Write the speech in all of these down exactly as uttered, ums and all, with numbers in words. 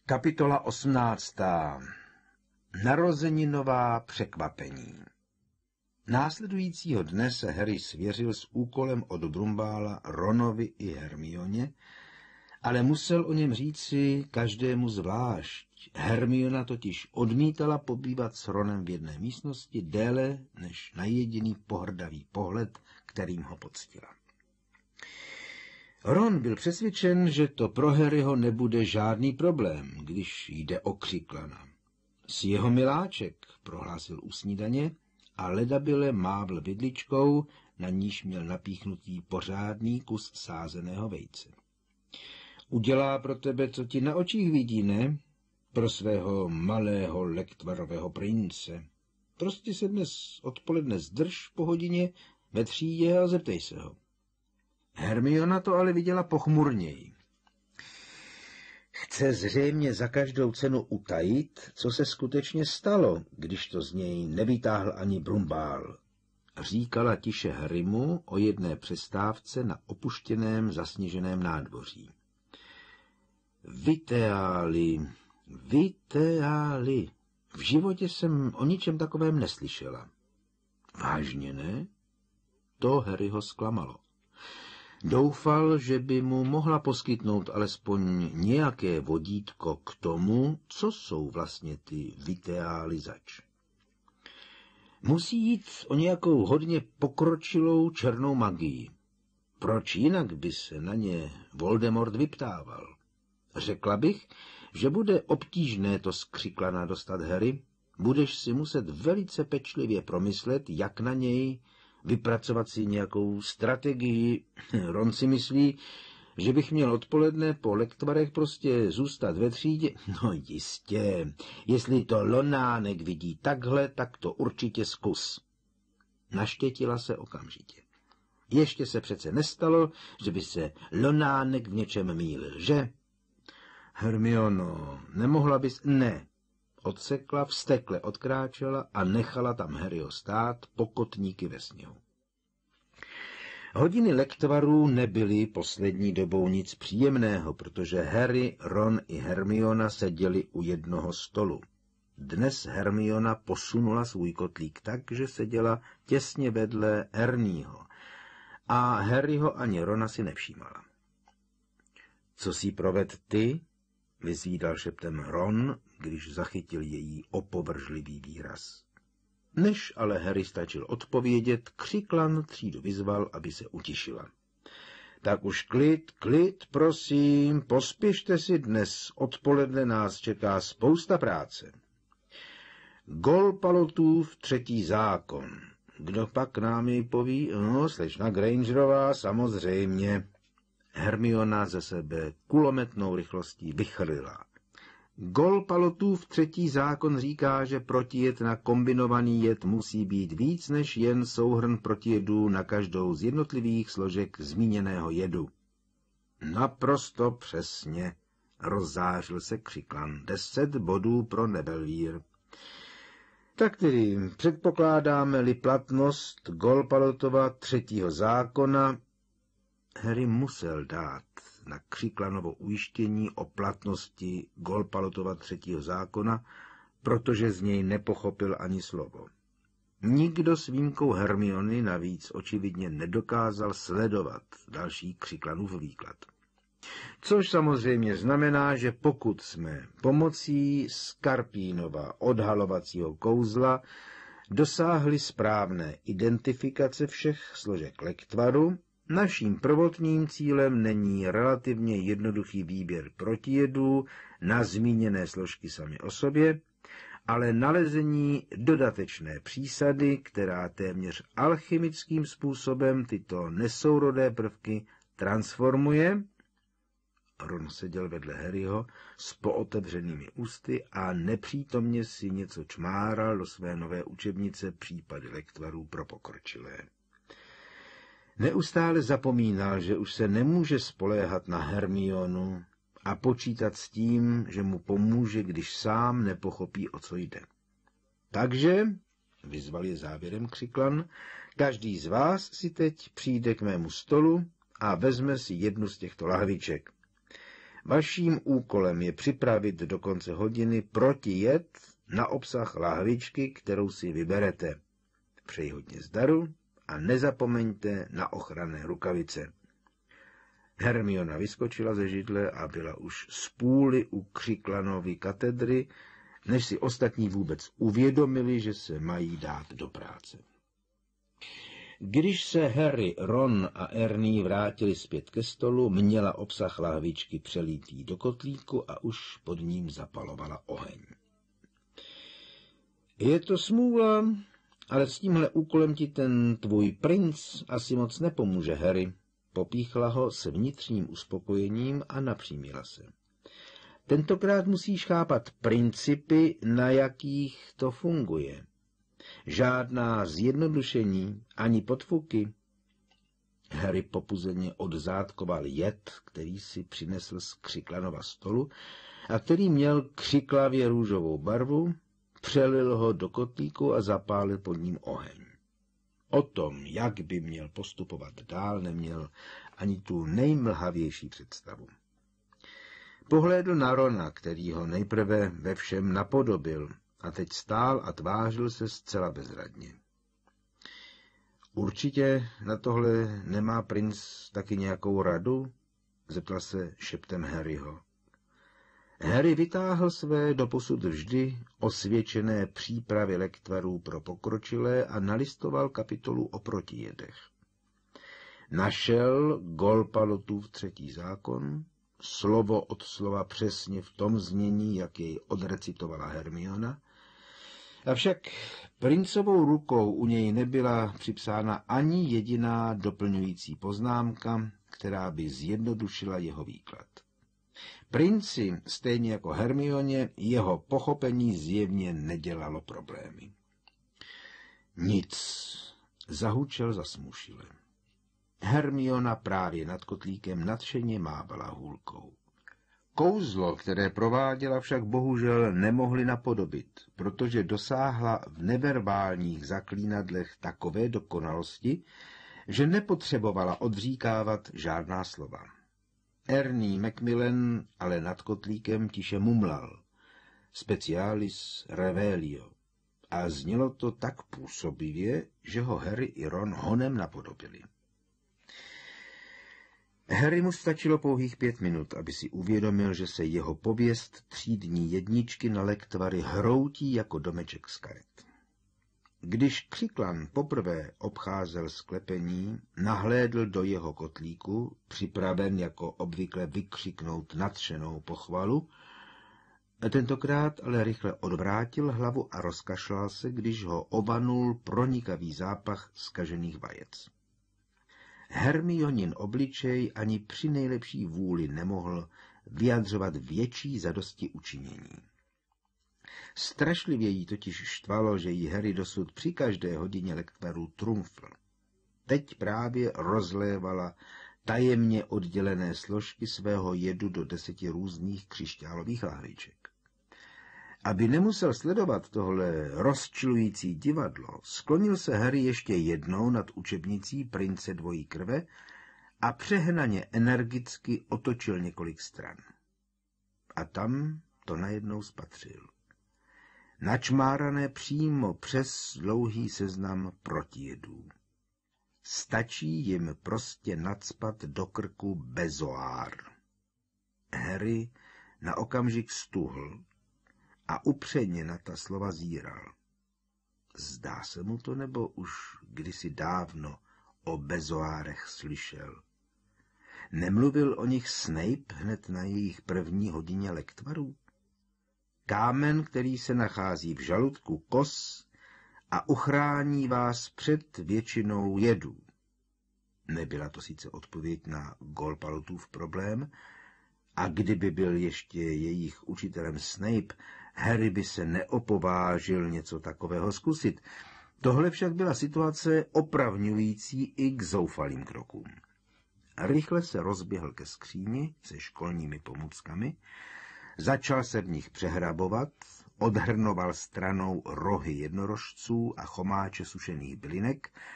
Kapitola osmnáctá. Narozeninová překvapení. Následujícího dne se Harry svěřil s úkolem od Brumbála Ronovi i Hermioně, ale musel o něm říci každému zvlášť. Hermiona totiž odmítala pobývat s Ronem v jedné místnosti déle než na jediný pohrdavý pohled, kterým ho poctila. Ron byl přesvědčen, že to pro Harryho nebude žádný problém, když jde o Křiklana. S jeho miláček, prohlásil u snídaně, a ledabyle mávl vidličkou, na níž měl napíchnutý pořádný kus sázeného vejce. Udělá pro tebe, co ti na očích vidí, ne? Pro svého malého lektvarového prince. Prostě se dnes odpoledne zdrž po hodině ve třídě a zeptej se ho. Hermiona to ale viděla pochmurněji. Chce zřejmě za každou cenu utajit, co se skutečně stalo, když to z něj nevytáhl ani Brumbál. Říkala tiše Harrymu o jedné přestávce na opuštěném zasněženém nádvoří. Viteály, viteály. V životě jsem o ničem takovém neslyšela. Vážně ne? To Harryho zklamalo. Doufal, že by mu mohla poskytnout alespoň nějaké vodítko k tomu, co jsou vlastně ty viteály zač. Musí jít o nějakou hodně pokročilou černou magii. Proč jinak by se na ně Voldemort vyptával? Řekla bych, že bude obtížné to z Křiklana dostat, Harry. Budeš si muset velice pečlivě promyslet, jak na něj vypracovat si nějakou strategii. Ron si myslí, že bych měl odpoledne po lektvarech prostě zůstat ve třídě. No jistě, jestli to Lonánek vidí takhle, tak to určitě zkus. Naštětila se okamžitě. Ještě se přece nestalo, že by se Lonánek v něčem mýlil, že? Hermiono, nemohla bys... Ne. Odsekla, vztekle odkráčela a nechala tam Harryho stát pokotníky ve sněhu. Hodiny lektvarů nebyly poslední dobou nic příjemného, protože Harry, Ron i Hermiona seděli u jednoho stolu. Dnes Hermiona posunula svůj kotlík tak, že seděla těsně vedle Ernieho a Harryho ani Rona si nevšímala. Co si proved ty? Vyzvídal šeptem Ron, když zachytil její opovržlivý výraz. Než ale Harry stačil odpovědět, Křiklan třídu vyzval, aby se utišila. Tak už klid, klid, prosím, pospěšte si, dnes odpoledne nás čeká spousta práce. Golpalotův třetí zákon. Kdo pak nám jej poví? No, slečna Grangerová, samozřejmě. Hermiona ze sebe kulometnou rychlostí vychrlila. Golpalotův třetí zákon říká, že protijed na kombinovaný jed musí být víc než jen souhrn protijedů na každou z jednotlivých složek zmíněného jedu. Naprosto přesně, rozzářil se Křiklan. Deset bodů pro Nebelvír. Tak tedy předpokládáme-li platnost Golpalotova třetího zákona, Harry musel dát na Křiklanovo ujištění o platnosti Golpalotova třetího zákona, protože z něj nepochopil ani slovo. Nikdo s výjimkou Hermiony navíc očividně nedokázal sledovat další Křiklanův výklad. Což samozřejmě znamená, že pokud jsme pomocí Skarpínova odhalovacího kouzla dosáhli správné identifikace všech složek lektvaru, naším prvotním cílem není relativně jednoduchý výběr protijedů na zmíněné složky sami o sobě, ale nalezení dodatečné přísady, která téměř alchemickým způsobem tyto nesourodé prvky transformuje. Ron seděl vedle Harryho s pootevřenými ústy a nepřítomně si něco čmáral do své nové učebnice Případy lektvarů pro pokročilé. Neustále zapomínal, že už se nemůže spoléhat na Hermionu a počítat s tím, že mu pomůže, když sám nepochopí, o co jde. Takže, vyzval je závěrem Křiklan, každý z vás si teď přijde k mému stolu a vezme si jednu z těchto lahviček. Vaším úkolem je připravit do konce hodiny protijed na obsah lahvičky, kterou si vyberete. Přeji hodně zdaru a nezapomeňte na ochranné rukavice. Hermiona vyskočila ze židle a byla už z půly u Křiklanovy katedry, než si ostatní vůbec uvědomili, že se mají dát do práce. Když se Harry, Ron a Ernie vrátili zpět ke stolu, měla obsah lahvičky přelítý do kotlíku a už pod ním zapalovala oheň. Je to smůla, ale s tímhle úkolem ti ten tvůj princ asi moc nepomůže, Harry. Popíchla ho s vnitřním uspokojením a napřímila se. Tentokrát musíš chápat principy, na jakých to funguje. Žádná zjednodušení ani podfuky. Harry popuzeně odzátkoval jed, který si přinesl z Křiklanova stolu a který měl křiklavě růžovou barvu, přelil ho do kotlíku a zapálil pod ním oheň. O tom, jak by měl postupovat dál, neměl ani tu nejmlhavější představu. Pohlédl na Rona, který ho nejprve ve všem napodobil, a teď stál a tvářil se zcela bezradně. Určitě na tohle nemá princ taky nějakou radu? Zeptal se šeptem Harryho. Harry vytáhl své doposud vždy osvědčené přípravy lektvarů pro pokročilé a nalistoval kapitolu o protijedech. Našel Golpalotův třetí zákon, slovo od slova přesně v tom znění, jak jej odrecitovala Hermiona, avšak princovou rukou u něj nebyla připsána ani jediná doplňující poznámka, která by zjednodušila jeho výklad. Princi, stejně jako Hermioně, jeho pochopení zjevně nedělalo problémy. Nic, zahučel zasmušile. Hermiona právě nad kotlíkem nadšeně mávala hůlkou. Kouzlo, které prováděla, však bohužel nemohli napodobit, protože dosáhla v neverbálních zaklínadlech takové dokonalosti, že nepotřebovala odříkávat žádná slova. Ernie Macmillan ale nad kotlíkem tiše mumlal. Specialis revelio. A znělo to tak působivě, že ho Harry i Ron honem napodobili. Harry mu stačilo pouhých pět minut, aby si uvědomil, že se jeho pověst třídní jedničky na lektvary hroutí jako domeček z karet. Když Křiklan poprvé obcházel sklepení, nahlédl do jeho kotlíku, připraven jako obvykle vykřiknout nadšenou pochvalu, tentokrát ale rychle odvrátil hlavu a rozkašlal se, když ho obanul pronikavý zápach zkažených vajec. Hermionin obličej ani při nejlepší vůli nemohl vyjadřovat větší zadosti učinění. Strašlivě jí totiž štvalo, že jí Harry dosud při každé hodině lektvarů trumfl. Teď právě rozlévala tajemně oddělené složky svého jedu do deseti různých křišťálových lahviček. Aby nemusel sledovat tohle rozčilující divadlo, sklonil se Harry ještě jednou nad učebnicí Prince dvojí krve a přehnaně energicky otočil několik stran. A tam to najednou spatřil. Načmárané přímo přes dlouhý seznam protijedů. Stačí jim prostě nacpat do krku bezoár. Harry na okamžik stuhl a upřeně na ta slova zíral. Zdá se mu to, nebo už kdysi dávno o bezoárech slyšel? Nemluvil o nich Snape hned na jejich první hodině lektvarů? Kámen, který se nachází v žaludku kos a uchrání vás před většinou jedů. Nebyla to sice odpověď na Golpalotův problém, a kdyby byl ještě jejich učitelem Snape, Harry by se neopovážil něco takového zkusit. Tohle však byla situace opravňující i k zoufalým krokům. Rychle se rozběhl ke skříni se školními pomůckami, začal se v nich přehrabovat, odhrnoval stranou rohy jednorožců a chomáče sušených bylinek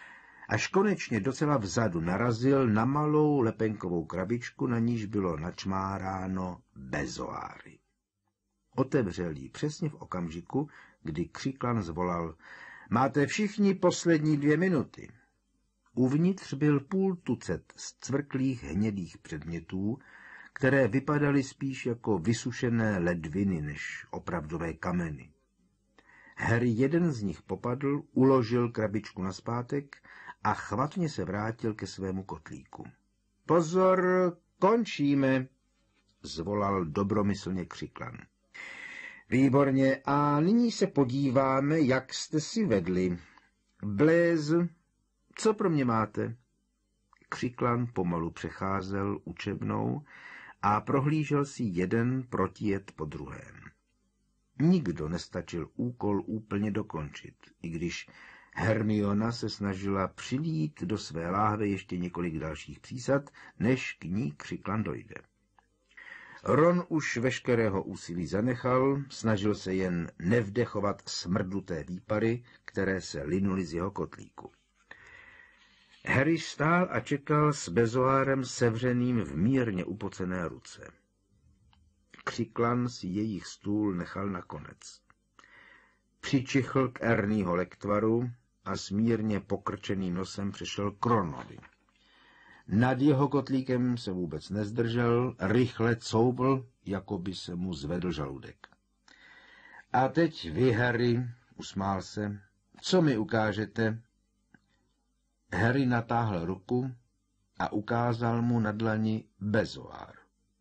až konečně docela vzadu narazil na malou lepenkovou krabičku, na níž bylo načmáráno bezoáry. Otevřel ji přesně v okamžiku, kdy Křiklan zvolal: Máte všichni poslední dvě minuty. Uvnitř byl půl tucet zcvrklých hnědých předmětů, které vypadaly spíš jako vysušené ledviny než opravdové kameny. Harry jeden z nich popadl, uložil krabičku nazpátek a chvatně se vrátil ke svému kotlíku. Pozor, končíme, zvolal dobromyslně Křiklan. Výborně, a nyní se podíváme, jak jste si vedli. Blaze, co pro mě máte? Křiklan pomalu přecházel učebnou a prohlížel si jeden protijed po druhém. Nikdo nestačil úkol úplně dokončit, i když Hermiona se snažila přilít do své láhve ještě několik dalších přísad, než k ní Křiklan dojde. Ron už veškerého úsilí zanechal, snažil se jen nevdechovat smrduté výpary, které se linuly z jeho kotlíku. Harry stál a čekal s bezoárem sevřeným v mírně upocené ruce. Křiklan si jejich stůl nechal nakonec. Přičichl k Ernieho lektvaru a s mírně pokrčeným nosem přešel k Ronovi. Nad jeho kotlíkem se vůbec nezdržel, rychle couvl, jako by se mu zvedl žaludek. A teď vy, Harry, usmál se, co mi ukážete? Harry natáhl ruku a ukázal mu na dlani bezoár.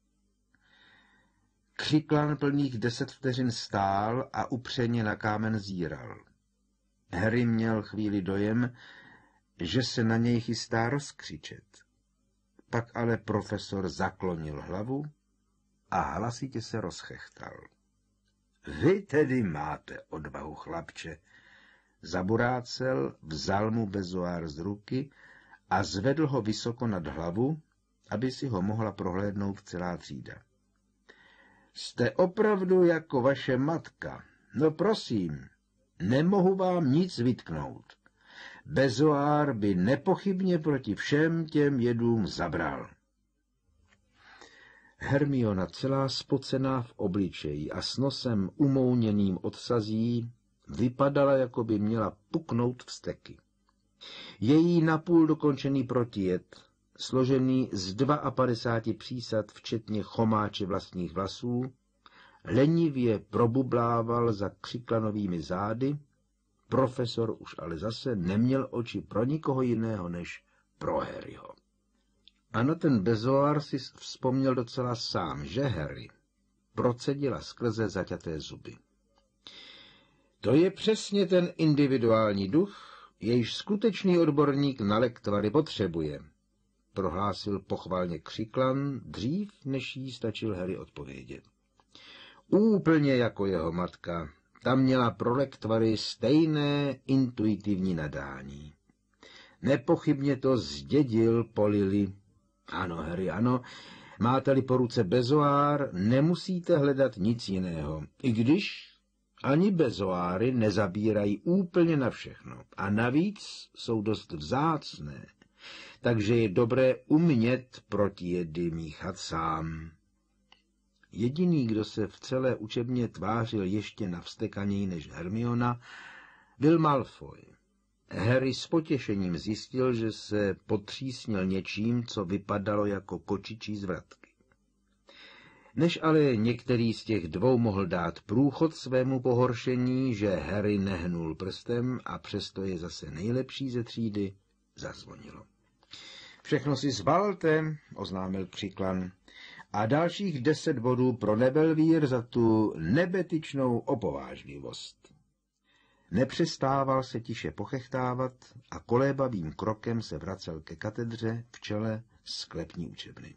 Křiklan plných deset vteřin stál a upřeně na kámen zíral. Harry měl chvíli dojem, že se na něj chystá rozkřičet. Pak ale profesor zaklonil hlavu a hlasitě se rozchechtal. Vy tedy máte odvahu, chlapče. Zaburácel, vzal mu bezoár z ruky a zvedl ho vysoko nad hlavu, aby si ho mohla prohlédnout celá třída. Jste opravdu jako vaše matka. No prosím, nemohu vám nic vytknout. Bezoár by nepochybně proti všem těm jedům zabral. Hermiona celá spocená v obličeji a s nosem umouněným od sazí vypadala, jako by měla puknout vzteky. Její napůl dokončený protijed, složený z padesáti dva přísad, včetně chomáče vlastních vlasů, lenivě probublával za Křiklanovými zády. Profesor už ale zase neměl oči pro nikoho jiného než pro Harryho. A na ten bezoár si vzpomněl docela sám, že Harry, procedila skrze zaťaté zuby. To je přesně ten individuální duch, jejž skutečný odborník na lektvary potřebuje, prohlásil pochvalně Křiklan, dřív než jí stačil Harry odpovědět. Úplně jako jeho matka, ta měla pro lektvary stejné intuitivní nadání. Nepochybně to zdědil po Lily. Ano, Harry, ano, máte-li po ruce bezoár, nemusíte hledat nic jiného, i když ani bezoáry nezabírají úplně na všechno a navíc jsou dost vzácné, takže je dobré umět protijedy míchat sám. Jediný, kdo se v celé učebně tvářil ještě navstekaněji než Hermiona, byl Malfoy. Harry s potěšením zjistil, že se potřísnil něčím, co vypadalo jako kočičí zvratky. Než ale některý z těch dvou mohl dát průchod svému pohoršení, že Harry nehnul prstem a přesto je zase nejlepší ze třídy, zazvonilo. Všechno si zbalte, oznámil Křiklan, a dalších deset bodů pro Nebelvír za tu nebetyčnou opovážlivost. Nepřestával se tiše pochechtávat a kolébavým krokem se vracel ke katedře v čele sklepní učebny.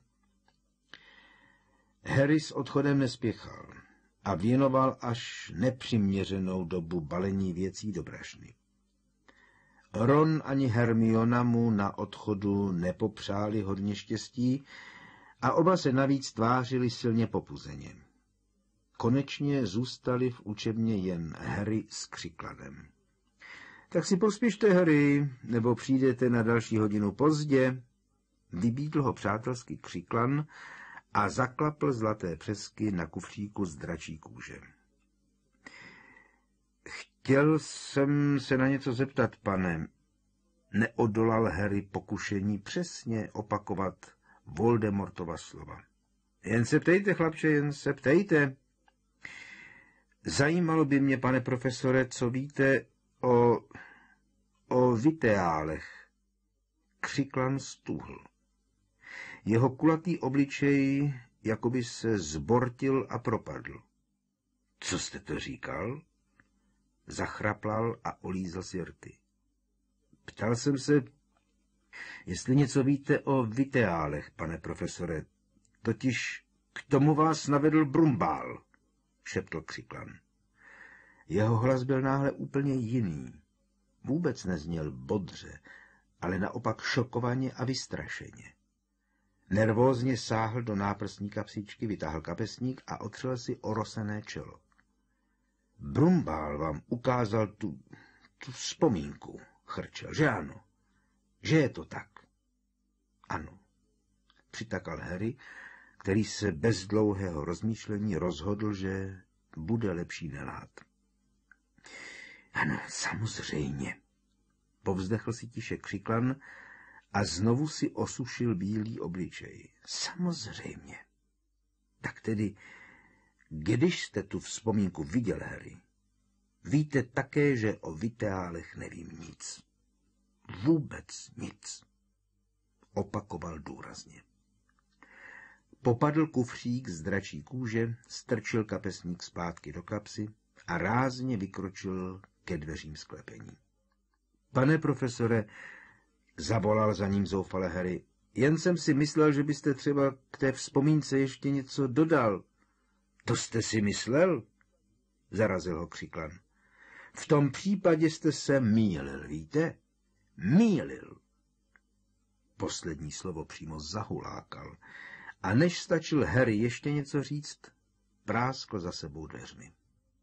Harry s odchodem nespěchal a věnoval až nepřiměřenou dobu balení věcí do brašny. Ron ani Hermiona mu na odchodu nepopřáli hodně štěstí a oba se navíc tvářili silně popuzeně. Konečně zůstali v učebně jen Harry s Křiklanem. Tak si pospěšte, Harry, nebo přijdete na další hodinu pozdě. Vybídl ho přátelsky Křiklan a zaklapl zlaté přesky na kufříku z dračí kůže. Chtěl jsem se na něco zeptat, pane. Neodolal Harry pokušení přesně opakovat Voldemortova slova. Jen se ptejte, chlapče, jen se ptejte. Zajímalo by mě, pane profesore, co víte o... o viteálech. Křiklan stuhl. Jeho kulatý obličej jakoby se zbortil a propadl. Co jste to říkal? Zachraplal a olízl si rty. Ptal jsem se, jestli něco víte o viteálech, pane profesore. Totiž k tomu vás navedl Brumbál, šeptl Křiklan. Jeho hlas byl náhle úplně jiný. Vůbec nezněl bodře, ale naopak šokovaně a vystrašeně. Nervózně sáhl do náprstní kapsičky, vytáhl kapesník a otřel si orosené čelo. Brumbál vám ukázal tu, tu vzpomínku, chrčel, že ano, že je to tak. Ano, přitakal Harry, který se bez dlouhého rozmýšlení rozhodl, že bude lepší nelhát. Ano, samozřejmě, povzdechl si tiše Křiklan a znovu si osušil bílý obličej. Samozřejmě. Tak tedy, když jste tu vzpomínku viděl, Harry, víte také, že o viteálech nevím nic. Vůbec nic. Opakoval důrazně. Popadl kufřík z dračí kůže, strčil kapesník zpátky do kapsy a rázně vykročil ke dveřím sklepení. Pane profesore, zavolal za ním zoufale Harry, jen jsem si myslel, že byste třeba k té vzpomínce ještě něco dodal. To jste si myslel? Zarazil ho Křiklan. V tom případě jste se mýlil, víte? Mýlil. Poslední slovo přímo zahulákal a než stačil Harry ještě něco říct, práskl za sebou dveřmi.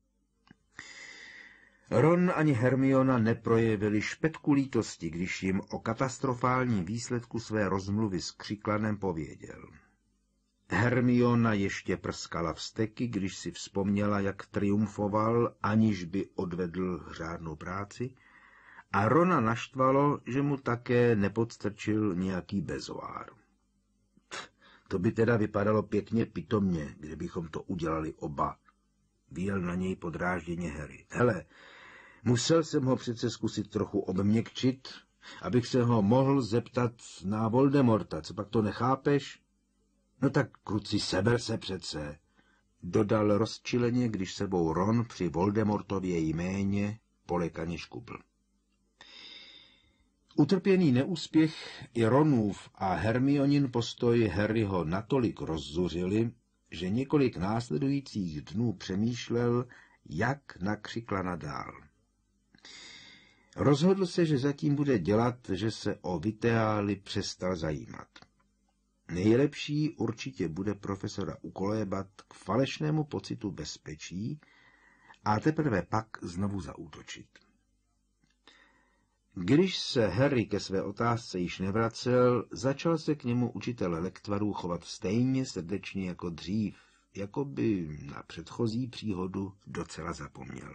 Ron ani Hermiona neprojevili špetku lítosti, když jim o katastrofálním výsledku své rozmluvy s Křiklanem pověděl. Hermiona ještě prskala vzteky, když si vzpomněla, jak triumfoval, aniž by odvedl řádnou práci, a Rona naštvalo, že mu také nepodstrčil nějaký bezoár. To by teda vypadalo pěkně pitomně, kdybychom to udělali oba. Vyjel na něj podrážděně Harry. Hele, musel jsem ho přece zkusit trochu obměkčit, abych se ho mohl zeptat na Voldemorta. Co pak to nechápeš? No tak, kluci, seber se přece, dodal rozčileně, když sebou Ron při Voldemortově jméně polekaně škubl. Utrpěný neúspěch i Ronův a Hermionin postoj Harryho natolik rozzuřili, že několik následujících dnů přemýšlel, jak na Křiklana dál. Rozhodl se, že zatím bude dělat, že se o viteály přestal zajímat. Nejlepší určitě bude profesora ukolébat k falešnému pocitu bezpečí a teprve pak znovu zaútočit. Když se Harry ke své otázce již nevracel, začal se k němu učitel lektvarů chovat stejně srdečně jako dřív, jako by na předchozí příhodu docela zapomněl.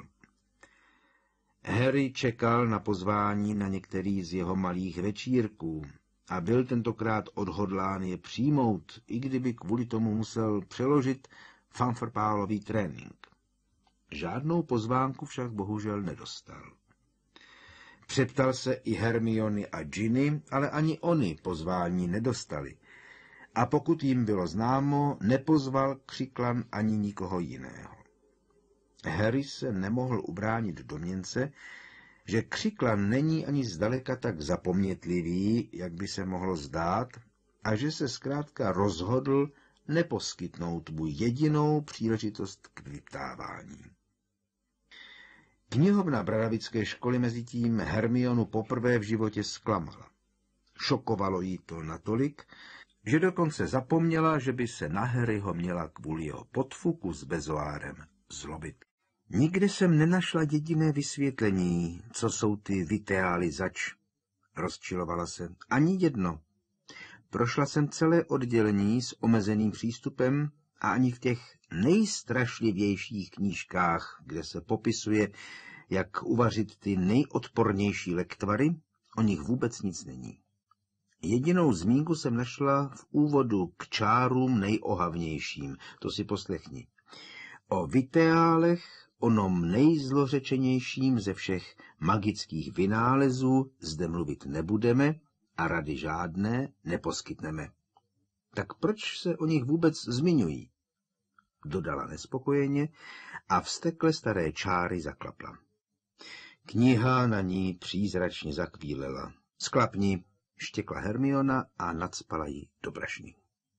Harry čekal na pozvání na některý z jeho malých večírků a byl tentokrát odhodlán je přijmout, i kdyby kvůli tomu musel přeložit fanfrpálový trénink. Žádnou pozvánku však bohužel nedostal. Přeptal se i Hermiony a Ginny, ale ani oni pozvání nedostali. A pokud jim bylo známo, nepozval Křiklan ani nikoho jiného. Harry se nemohl ubránit domněnce, že Křiklan není ani zdaleka tak zapomnětlivý, jak by se mohlo zdát, a že se zkrátka rozhodl neposkytnout mu jedinou příležitost k vyptávání. Knihovna Bradavické školy mezitím Hermionu poprvé v životě zklamala. Šokovalo jí to natolik, že dokonce zapomněla, že by se na Harryho měla kvůli jeho podfuku s bezoárem zlobit. Nikde jsem nenašla jediné vysvětlení, co jsou ty viteály zač. Rozčilovala se. Ani jedno. Prošla jsem celé oddělení s omezeným přístupem a ani v těch nejstrašlivějších knížkách, kde se popisuje, jak uvařit ty nejodpornější lektvary, o nich vůbec nic není. Jedinou zmínku jsem našla v úvodu k čárům nejohavnějším, to si poslechni. O viteálech, onom nejzlořečenějším ze všech magických vynálezů zde mluvit nebudeme a rady žádné neposkytneme. Tak proč se o nich vůbec zmiňují? Dodala nespokojeně a vztekle staré čáry zaklapla. Kniha na ní přízračně zakvílela. Sklapni, štěkla Hermiona a nacpala ji do brašny.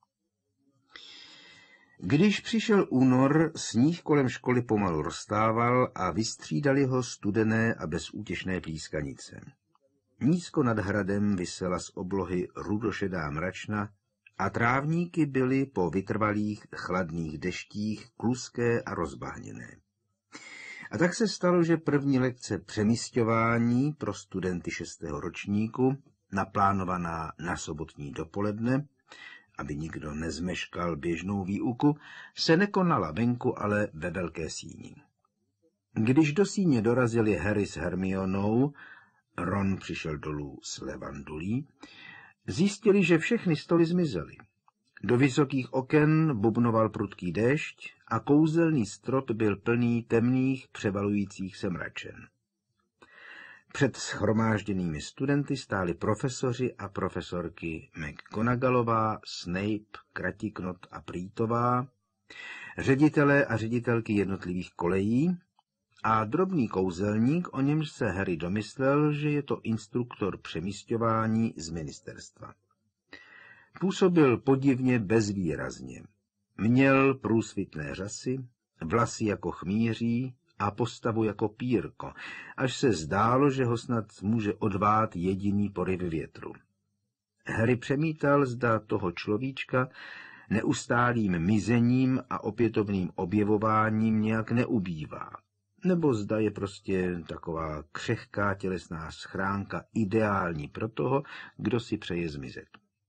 Když přišel únor, sníh kolem školy pomalu roztával a vystřídali ho studené a bezútěšné plískanice. Nízko nad hradem visela z oblohy rudošedá mračna a trávníky byly po vytrvalých chladných deštích kluské a rozbahněné. A tak se stalo, že první lekce přemísťování pro studenty šestého ročníku, naplánovaná na sobotní dopoledne, aby nikdo nezmeškal běžnou výuku, se nekonala venku, ale ve velké síni. Když do síně dorazili Harry s Hermionou, Ron přišel dolů s levandulí, zjistili, že všechny stoly zmizely. Do vysokých oken bubnoval prudký déšť a kouzelný strop byl plný temných převalujících se mračen. Před shromážděnými studenty stáli profesoři a profesorky McGonagallová, Snape, Kratiknot a Prýtová, ředitelé a ředitelky jednotlivých kolejí a drobný kouzelník, o němž se Harry domyslel, že je to instruktor přemísťování z ministerstva. Působil podivně bezvýrazně. Měl průsvitné řasy, vlasy jako chmýří a postavu jako pírko, až se zdálo, že ho snad může odvát jediný poryv větru. Harry přemítal, zda toho človíčka neustálým mizením a opětovným objevováním nějak neubývá, nebo zda je prostě taková křehká tělesná schránka ideální pro toho, kdo si přeje zmizet.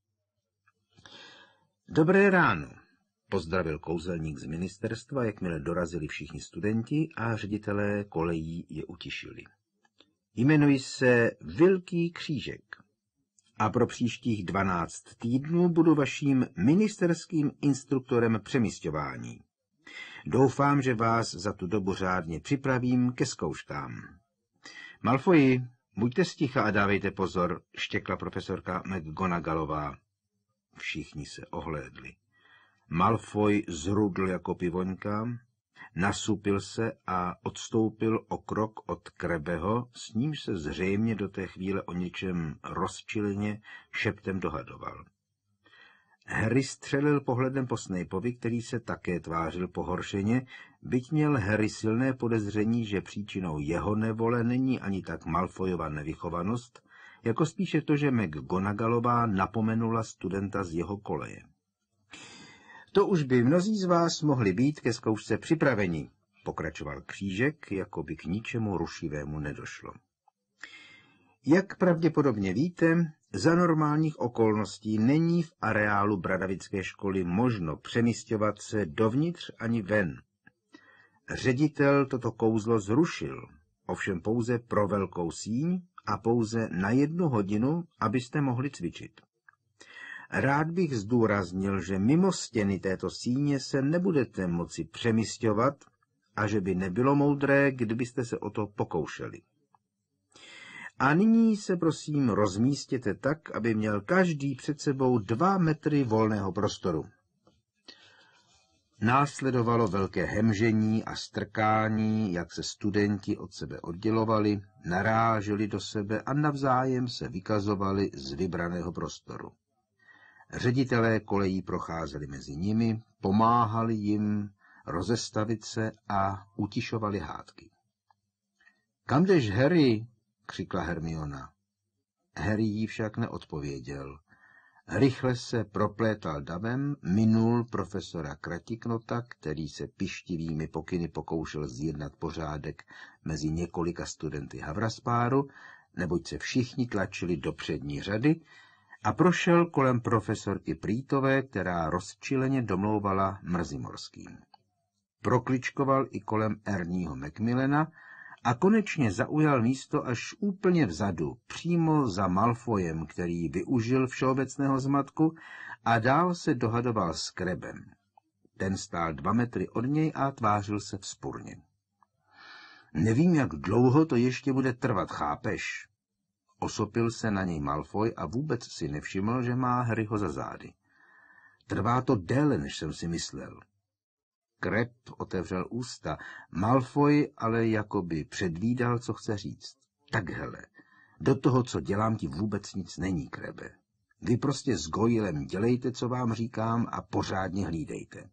Dobré ráno, pozdravil kouzelník z ministerstva, jakmile dorazili všichni studenti a ředitelé kolejí je utišili. Jmenuji se Vilký křížek a pro příštích dvanáct týdnů budu vaším ministerským instruktorem přemísťování. Doufám, že vás za tu dobu řádně připravím ke zkouškám. Malfoyi, buďte sticha a dávejte pozor, štěkla profesorka McGonagallová. Všichni se ohlédli. Malfoy zrudl jako pivoňka, nasupil se a odstoupil o krok od Krebeho, s nímž se zřejmě do té chvíle o něčem rozčileně šeptem dohadoval. Harry střelil pohledem po Snapeovi, který se také tvářil pohoršeně, byť měl Harry silné podezření, že příčinou jeho nevole není ani tak Malfoyova nevychovanost, jako spíše to, že McGonagallová napomenula studenta z jeho koleje. To už by mnozí z vás mohli být ke zkoušce připraveni, pokračoval Křížek, jako by k ničemu rušivému nedošlo. Jak pravděpodobně víte, za normálních okolností není v areálu Bradavické školy možno přemísťovat se dovnitř ani ven. Ředitel toto kouzlo zrušil, ovšem pouze pro velkou síň a pouze na jednu hodinu, abyste mohli cvičit. Rád bych zdůraznil, že mimo stěny této síně se nebudete moci přemísťovat a že by nebylo moudré, kdybyste se o to pokoušeli. A nyní se prosím rozmístěte tak, aby měl každý před sebou dva metry volného prostoru. Následovalo velké hemžení a strkání, jak se studenti od sebe oddělovali, naráželi do sebe a navzájem se vykazovali z vybraného prostoru. Ředitelé kolejí procházeli mezi nimi, pomáhali jim rozestavit se a utišovali hádky. Kam jdeš, Harry? Křikla Hermiona. Harry jí však neodpověděl. Rychle se proplétal davem, minul profesora Kratiknota, který se pyštivými pokyny pokoušel zjednat pořádek mezi několika studenty Havraspáru, neboť se všichni tlačili do přední řady, a prošel kolem profesorky Prýtové, která rozčileně domlouvala Mrzimorským. Prokličkoval i kolem Ernieho Macmillana a konečně zaujal místo až úplně vzadu, přímo za Malfoyem, který využil všeobecného zmatku a dál se dohadoval s Krebem. Ten stál dva metry od něj a tvářil se vzpurně. Nevím, jak dlouho to ještě bude trvat, chápeš? Osopil se na něj Malfoy a vůbec si nevšiml, že má Harryho za zády. Trvá to déle, než jsem si myslel. Crab otevřel ústa. Malfoy ale jakoby předvídal, co chce říct. Tak hele, do toho, co dělám, ti vůbec nic není, Crabe. Vy prostě s Goylem dělejte, co vám říkám, a pořádně hlídejte.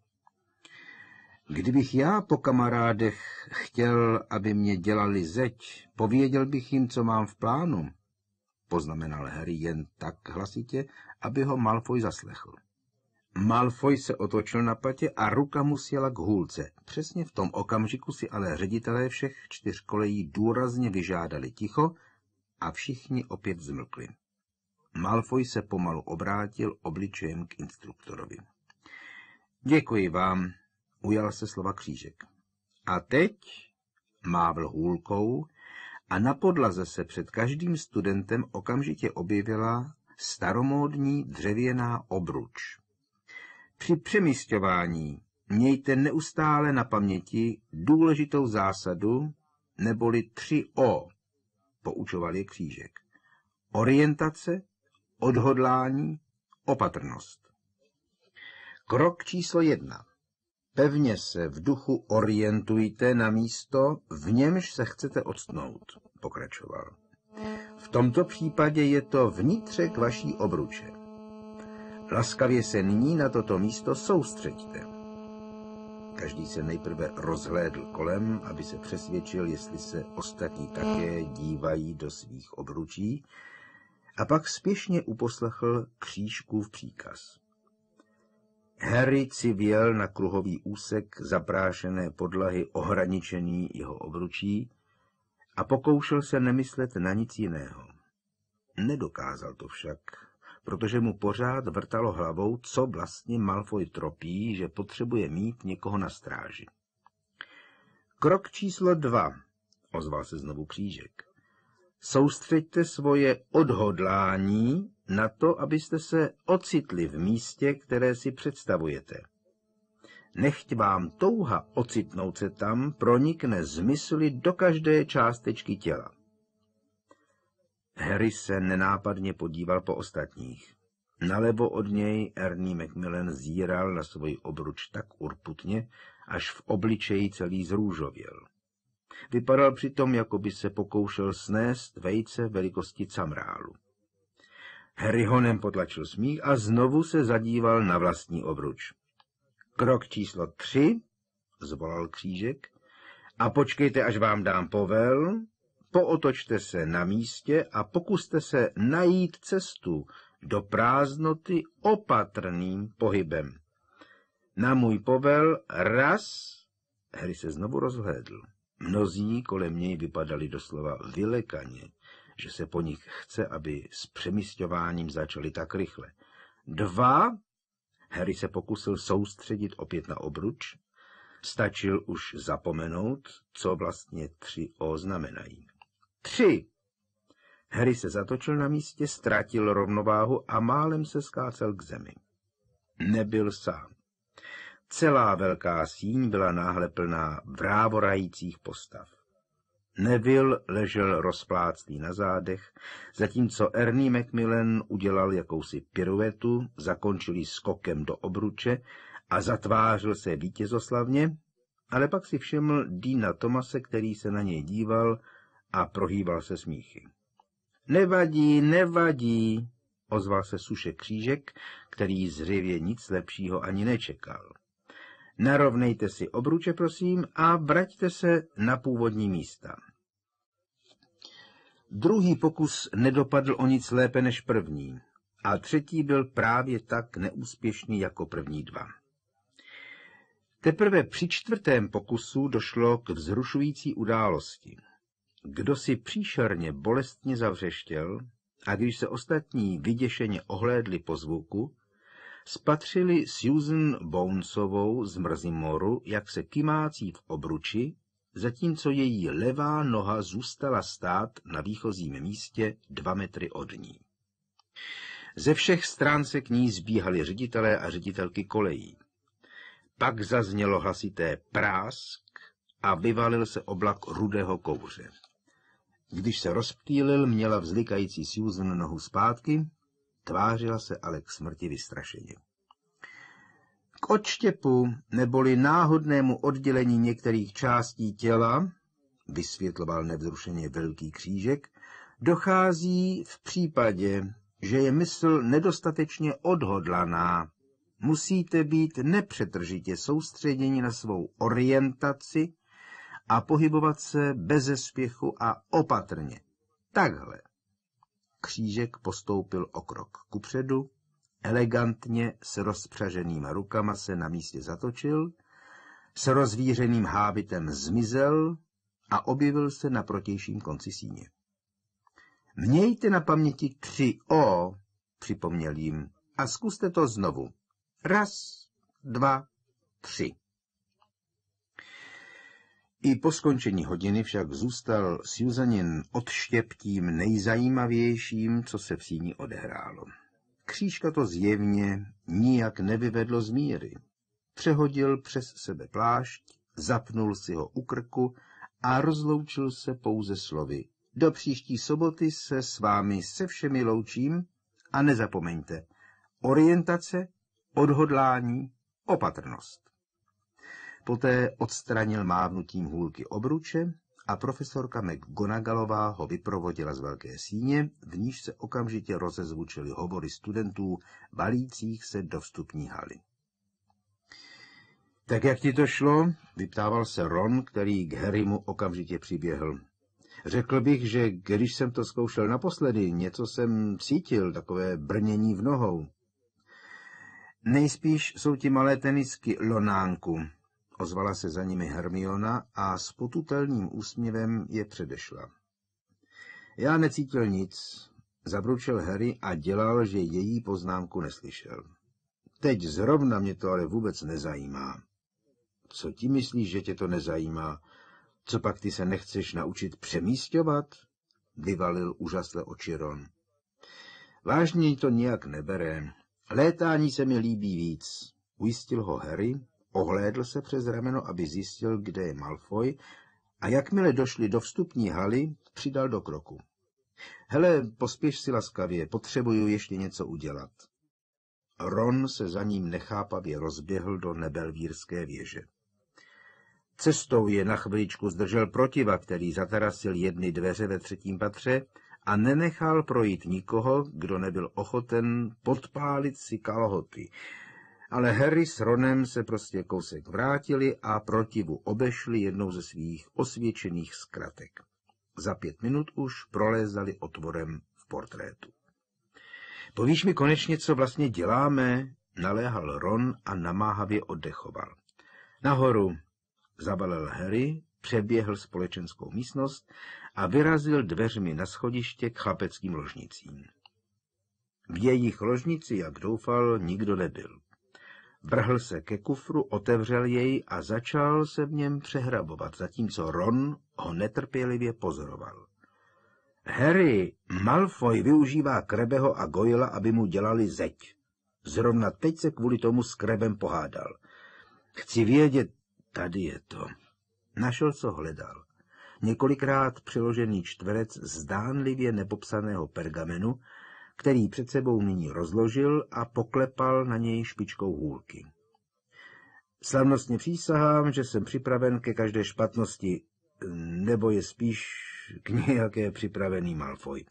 Kdybych já po kamarádech chtěl, aby mě dělali zeď, pověděl bych jim, co mám v plánu, poznamenal Harry jen tak hlasitě, aby ho Malfoy zaslechl. Malfoy se otočil na patě a ruka mu sjela k hůlce. Přesně v tom okamžiku si ale ředitelé všech čtyř kolejí důrazně vyžádali ticho a všichni opět zmlkli. Malfoy se pomalu obrátil obličejem k instruktorovi. Děkuji vám, ujal se slova Křížek. A teď mávl hůlkou a na podlaze se před každým studentem okamžitě objevila staromódní dřevěná obruč. Při přemísťování mějte neustále na paměti důležitou zásadu, neboli tři O, poučoval je Křížek. Orientace, odhodlání, opatrnost. Krok číslo jedna. Pevně se v duchu orientujte na místo, v němž se chcete odstnout, pokračoval. V tomto případě je to vnitřek vaší obruče. Laskavě se nyní na toto místo soustřeďte. Každý se nejprve rozhlédl kolem, aby se přesvědčil, jestli se ostatní také dívají do svých obručí, a pak spěšně uposlechl Křížkův příkaz. Harry civěl na kruhový úsek zaprášené podlahy ohraničený jeho obručí a pokoušel se nemyslet na nic jiného. Nedokázal to však, protože mu pořád vrtalo hlavou, co vlastně Malfoy tropí, že potřebuje mít někoho na stráži. Krok číslo dva, ozval se znovu Křížek. Soustřeďte svoje odhodlání na to, abyste se ocitli v místě, které si představujete. Nechť vám touha ocitnout se tam pronikne zmysly do každé částečky těla. Harry se nenápadně podíval po ostatních. Nalevo od něj Ernie Macmillan zíral na svoji obruč tak urputně, až v obličeji celý zrůžověl. Vypadal přitom, jako by se pokoušel snést vejce velikosti camrálu. Harry honem potlačil smích a znovu se zadíval na vlastní obruč. Krok číslo tři, zvolal Křížek, a počkejte, až vám dám povel, pootočte se na místě a pokuste se najít cestu do prázdnoty opatrným pohybem. Na můj povel raz, Harry se znovu rozhlédl. Mnozí kolem něj vypadali doslova vylekaně, že se po nich chce, aby s přemísťováním začali tak rychle. Dva, Harry se pokusil soustředit opět na obruč, stačil už zapomenout, co vlastně tři O znamenají. Tři, Harry se zatočil na místě, ztratil rovnováhu a málem se skácel k zemi. Nebyl sám. Celá velká síň byla náhle plná vrávorajících postav. Neville ležel rozpláclý na zádech, zatímco Ernie Macmillan udělal jakousi piruetu, zakončil ji skokem do obruče a zatvářil se vítězoslavně, ale pak si všiml Deana Thomase, který se na něj díval a prohýbal se smíchy. Nevadí, nevadí, ozval se Suše Křížek, který zřejmě nic lepšího ani nečekal. Narovnejte si obruče, prosím, a vraťte se na původní místa. Druhý pokus nedopadl o nic lépe než první a třetí byl právě tak neúspěšný jako první dva. Teprve při čtvrtém pokusu došlo k vzrušující události. Kdo si příšerně bolestně zavřeštěl, a když se ostatní vyděšeně ohlédli po zvuku, spatřili Susan Bonesovou z Mrzimoru, jak se kymácí v obruči, zatímco její levá noha zůstala stát na výchozím místě dva metry od ní. Ze všech stran se k ní zbíhali ředitelé a ředitelky kolejí. Pak zaznělo hlasité prásk a vyvalil se oblak rudého kouře. Když se rozptýlil, měla vzlikající Susan nohu zpátky, tvářila se ale k smrti vystrašeně. K odštěpu neboli náhodnému oddělení některých částí těla, vysvětloval nevzrušeně Velký křížek, dochází v případě, že je mysl nedostatečně odhodlaná. Musíte být nepřetržitě soustředěni na svou orientaci a pohybovat se beze spěchu a opatrně. Takhle. Křížek postoupil o krok kupředu, elegantně s rozpřaženýma rukama se na místě zatočil, s rozvířeným hábitem zmizel a objevil se na protějším konci síně. Mějte na paměti tři O, připomněl jim, a zkuste to znovu. Raz, dva, tři. I po skončení hodiny však zůstal Susanin odštěp tím nejzajímavějším, co se v síni odehrálo. Křížka to zjevně nijak nevyvedlo z míry. Přehodil přes sebe plášť, zapnul si ho u krku a rozloučil se pouze slovy. Do příští soboty se s vámi se všemi loučím a nezapomeňte. Orientace, odhodlání, opatrnost. Poté odstranil mávnutím hůlky obruče a profesorka McGonagallová ho vyprovodila z velké síně, v níž se okamžitě rozezvučily hovory studentů balících se do vstupní haly. Tak jak ti to šlo? Vyptával se Ron, který k Harrymu okamžitě přiběhl. Řekl bych, že když jsem to zkoušel naposledy, něco jsem cítil, takové brnění v nohou. Nejspíš jsou ti malé tenisky, Lonánku, ozvala se za nimi Hermiona a s potutelným úsměvem je předešla. Já necítil nic, zabručel Harry a dělal, že její poznámku neslyšel. Teď zrovna mě to ale vůbec nezajímá. Co ti myslíš, že tě to nezajímá? Co pak ty se nechceš naučit přemísťovat? Vyvalil úžasle oči Ron. Vážně to nijak nebere. Létání se mi líbí víc, ujistil ho Harry, ohlédl se přes rameno, aby zjistil, kde je Malfoy, a jakmile došli do vstupní haly, přidal do kroku. Hele, pospěš si laskavě, potřebuju ještě něco udělat. Ron se za ním nechápavě rozběhl do nebelvírské věže. Cestou je na chviličku zdržel protiva, který zatarasil jedny dveře ve třetím patře a nenechal projít nikoho, kdo nebyl ochoten podpálit si kalhoty. Ale Harry s Ronem se prostě kousek vrátili a protivu obešli jednou ze svých osvědčených zkratek. Za pět minut už prolézali otvorem v portrétu. Povíš mi konečně, co vlastně děláme? Naléhal Ron a namáhavě oddechoval. Nahoru, zabalil Harry, přeběhl společenskou místnost a vyrazil dveřmi na schodiště k chlapeckým ložnicím. V jejich ložnici, jak doufal, nikdo nebyl. Vrhl se ke kufru, otevřel jej a začal se v něm přehrabovat, zatímco Ron ho netrpělivě pozoroval. Harry, Malfoy využívá Krebeho a Goyla, aby mu dělali zeď. Zrovna teď se kvůli tomu s Krebem pohádal. Chci vědět, tady je to. Našel, co hledal. Několikrát přiložený čtverec zdánlivě nepopsaného pergamenu, který před sebou nyní rozložil a poklepal na něj špičkou hůlky. Slavnostně přísahám, že jsem připraven ke každé špatnosti, nebo je spíš k nějaké připravený Malfoy.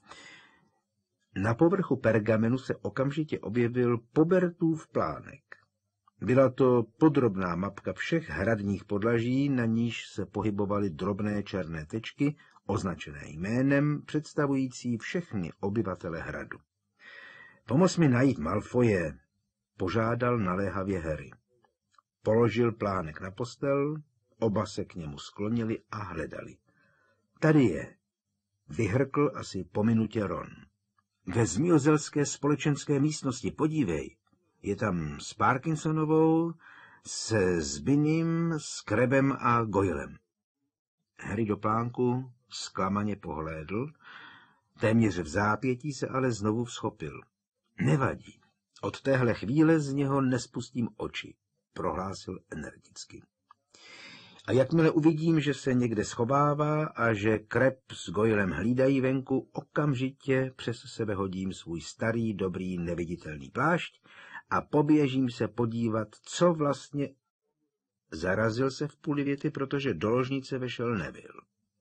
Na povrchu pergamenu se okamžitě objevil Pobertův plánek. Byla to podrobná mapka všech hradních podlaží, na níž se pohybovaly drobné černé tečky, označené jménem, představující všechny obyvatele hradu. Pomoz mi najít Malfoje, požádal naléhavě Harry. Položil plánek na postel, oba se k němu sklonili a hledali. Tady je, vyhrkl asi po minutě Ron. Ve zmiozelské společenské místnosti, podívej, je tam s Parkinsonovou, se Zbinim, s Krebem a Goylem. Harry do plánku zklamaně pohlédl, téměř v zápětí se ale znovu vzchopil. Nevadí, od téhle chvíle z něho nespustím oči, prohlásil energicky. A jakmile uvidím, že se někde schovává a že Kreb s Goylem hlídají venku, okamžitě přes sebe hodím svůj starý, dobrý, neviditelný plášť a poběžím se podívat, co vlastně... Zarazil se v půli věty, protože do ložnice vešel Neville.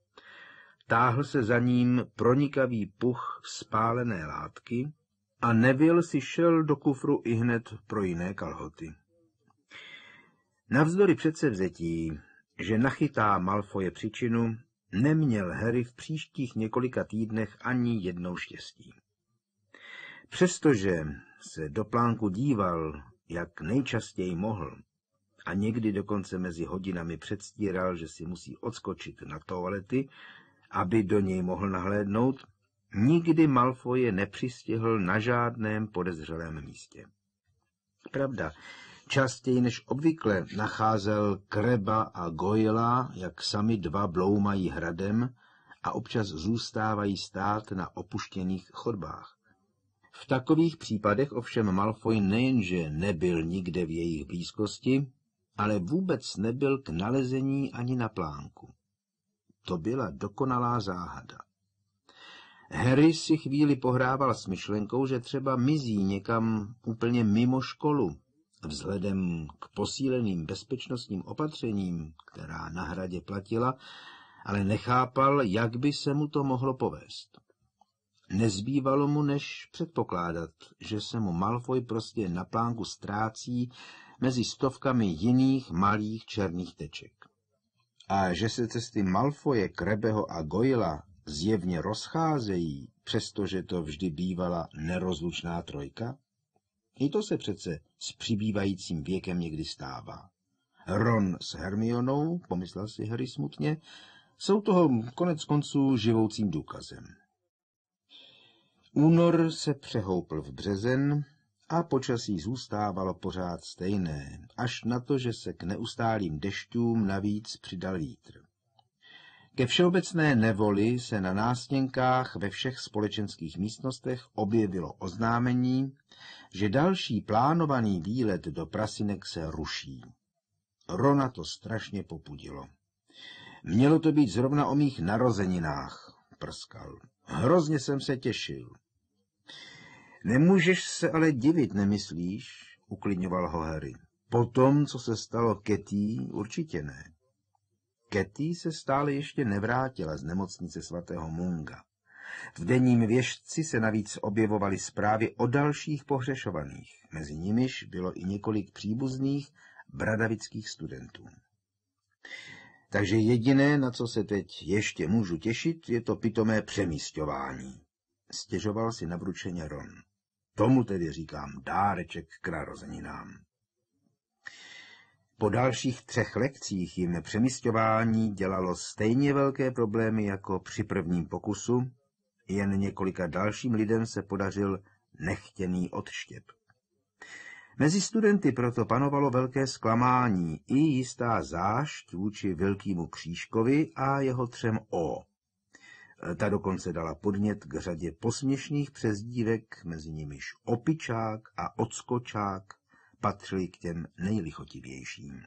Táhl se za ním pronikavý puch spálené látky a Neville si šel do kufru ihned pro jiné kalhoty. Navzdory předsevzetí, že nachytá Malfoje příčinu, neměl Harry v příštích několika týdnech ani jednou štěstí. Přestože se do plánku díval, jak nejčastěji mohl, a někdy dokonce mezi hodinami předstíral, že si musí odskočit na toalety, aby do něj mohl nahlédnout, nikdy Malfoje nepřistihl na žádném podezřelém místě. Pravda, častěji než obvykle nacházel Kreba a Goyla, jak sami dva bloumají hradem a občas zůstávají stát na opuštěných chodbách. V takových případech ovšem Malfoy nejenže nebyl nikde v jejich blízkosti, ale vůbec nebyl k nalezení ani na plánku. To byla dokonalá záhada. Harry si chvíli pohrával s myšlenkou, že třeba mizí někam úplně mimo školu, vzhledem k posíleným bezpečnostním opatřením, která na hradě platila, ale nechápal, jak by se mu to mohlo povést. Nezbývalo mu, než předpokládat, že se mu Malfoy prostě na plánku ztrácí mezi stovkami jiných malých černých teček. A že se cesty Malfoje, Krebeho a Goyla zjevně rozcházejí, přestože to vždy bývala nerozlučná trojka? I to se přece s přibývajícím věkem někdy stává. Ron s Hermionou, pomyslel si Harry smutně, jsou toho konec konců živoucím důkazem. Únor se přehoupl v březen a počasí zůstávalo pořád stejné, až na to, že se k neustálým dešťům navíc přidal vítr. Ke všeobecné nevoli se na nástěnkách ve všech společenských místnostech objevilo oznámení, že další plánovaný výlet do Prasinek se ruší. Rona to strašně popudilo. Mělo to být zrovna o mých narozeninách, prskal. Hrozně jsem se těšil. Nemůžeš se ale divit, nemyslíš? Uklidňoval ho Harry. Po tom, co se stalo Katy, určitě ne. Katy se stále ještě nevrátila z nemocnice svatého Munga. V denním věštci se navíc objevovaly zprávy o dalších pohřešovaných. Mezi nimiž bylo i několik příbuzných bradavických studentů. Takže jediné, na co se teď ještě můžu těšit, je to pitomé přemísťování. Stěžoval si navručeně Ron. Tomu tedy říkám dáreček k narozeninám. Po dalších třech lekcích jim přemísťování dělalo stejně velké problémy jako při prvním pokusu, jen několika dalším lidem se podařil nechtěný odštěp. Mezi studenty proto panovalo velké zklamání i jistá zášť vůči Velkýmu křížkovi a jeho třem O. Ta dokonce dala podnět k řadě posměšných přezdívek, mezi nimiž Opičák a Odskočák patřili k těm nejlichotivějším.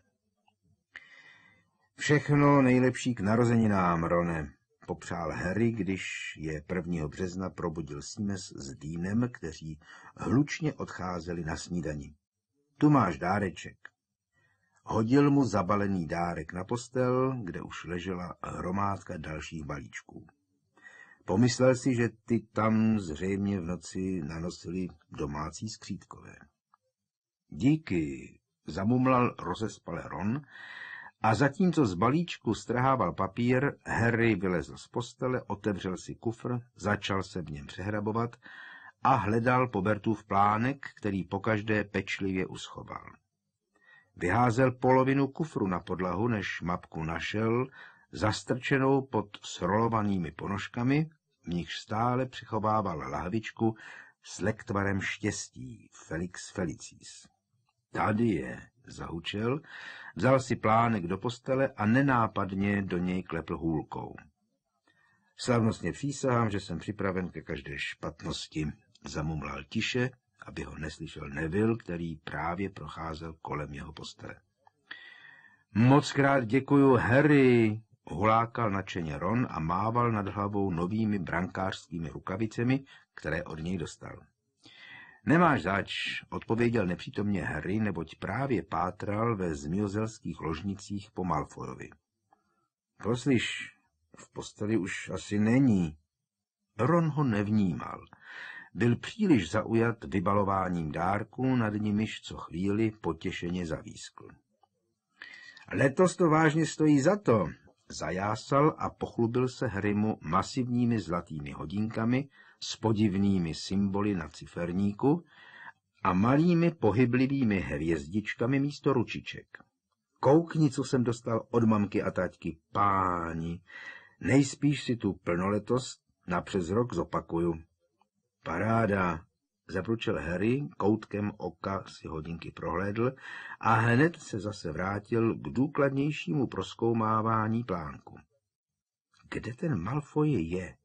Všechno nejlepší k narozeninám, Rone, popřál Harry, když je prvního března probudil Seamus s Deanem, kteří hlučně odcházeli na snídani. Tu máš dáreček. Hodil mu zabalený dárek na postel, kde už ležela hromádka dalších balíčků. Pomyslel si, že ty tam zřejmě v noci nanosili domácí skřítkové. Díky, zamumlal rozespale Ron, a zatímco z balíčku strhával papír, Harry vylezl z postele, otevřel si kufr, začal se v něm přehrabovat a hledal Pobertův plánek, který pokaždé pečlivě uschoval. Vyházel polovinu kufru na podlahu, než mapku našel, zastrčenou pod srolovanými ponožkami, v nichž stále přichovával lahvičku s lektvarem štěstí, Felix Felicis. Tady je, zahučel, vzal si plánek do postele a nenápadně do něj klepl hůlkou. Slavnostně přísahám, že jsem připraven ke každé špatnosti, zamumlal tiše, aby ho neslyšel Neville, který právě procházel kolem jeho postele. Mockrát děkuju, Harry, hulákal nadšeně Ron a mával nad hlavou novými brankářskými rukavicemi, které od něj dostal. Nemáš zač, odpověděl nepřítomně Harry, neboť právě pátral ve zmiozelských ložnicích po Malfoyovi. Poslyš, v posteli už asi není. Ron ho nevnímal. Byl příliš zaujat vybalováním dárků, nad nimiž co chvíli potěšeně zavískl. Letos to vážně stojí za to, zajásal a pochlubil se Harrymu masivními zlatými hodinkami s podivnými symboly na ciferníku a malými pohyblivými hvězdičkami místo ručiček. Koukni, co jsem dostal od mamky a taťky, páni, nejspíš si tu plnoletost na přes rok zopakuju. Paráda, zapručil Harry, koutkem oka si hodinky prohlédl a hned se zase vrátil k důkladnějšímu prozkoumávání plánku. Kde ten Malfoy je?